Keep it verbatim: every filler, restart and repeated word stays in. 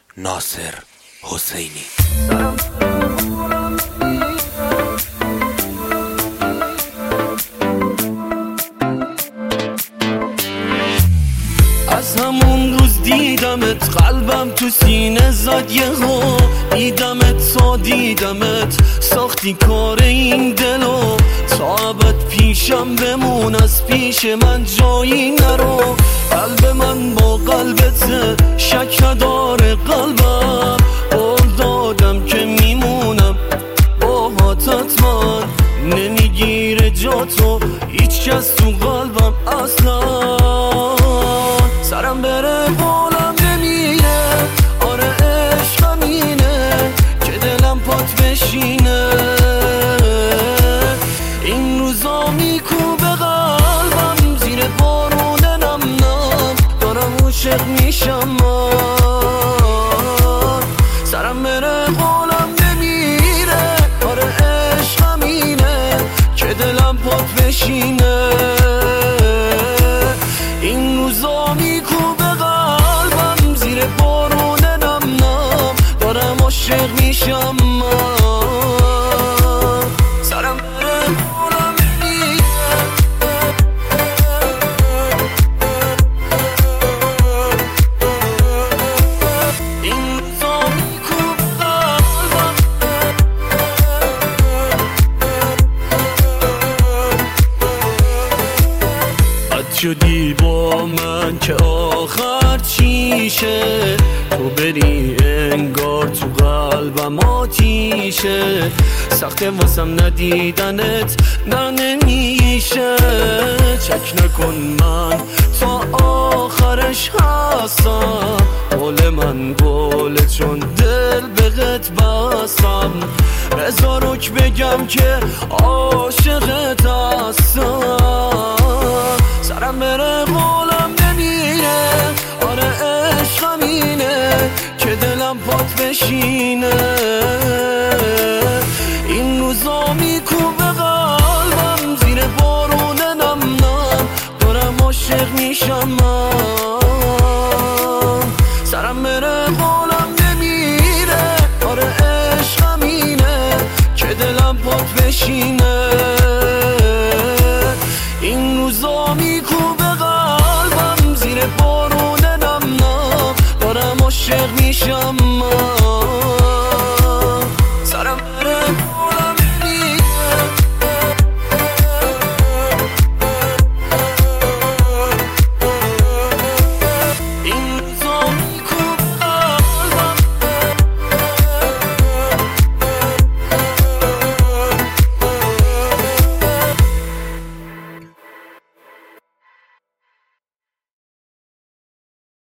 ناصر حسینی. از همون روز دیدمت قلبم تو سینه زد یهو، دیدمت تا دیدمت ساختی کار این دلو، تا ابد پیشم بمون از پیش من جایی نرو. قلب من با قلبت شک نداره قلبم، قول دادم که میمونم با حاتت من، نمیگیره جا تو هیچ کس تو قلبم اصلا. سرم بره بالم نمیره، آره عشقم اینه که دلم پات بشینه. این روزا میکوبه قلبم زیر بارون نم نم، دارم عاشق میشم من. سرم بره بالم نمیره، آره عشقم اینه که دلم پات بشینه. این روزا میکوبه قلبم زیر بارون نم نم، دارم عاشق میشم من. سرم بره بالم نمیره، این روزا میکوبه قلبم. بد شدی با من که آخر چیشه، تو بری انگار تو قلبم آتیشه. سخته واسم ندیدنت نه نمیشه، چک نکن من تا آخرش هستم. قول من قوله چون دل بهت بستم، بذار رک بگم که عاشقت هستم. سرم بره قولم نمیره، آره عشقم اینه که دلم پات بشینه. این روزا میکوبه قلبم زیر بارون نم نم، دارم عاشق میشم من. سرم بره قولم نمیره، آره عشقم اینه که دلم پات بشینه. این روزا میکوبه قلبم زیر بارون نم نم، دارم عاشق میشم من.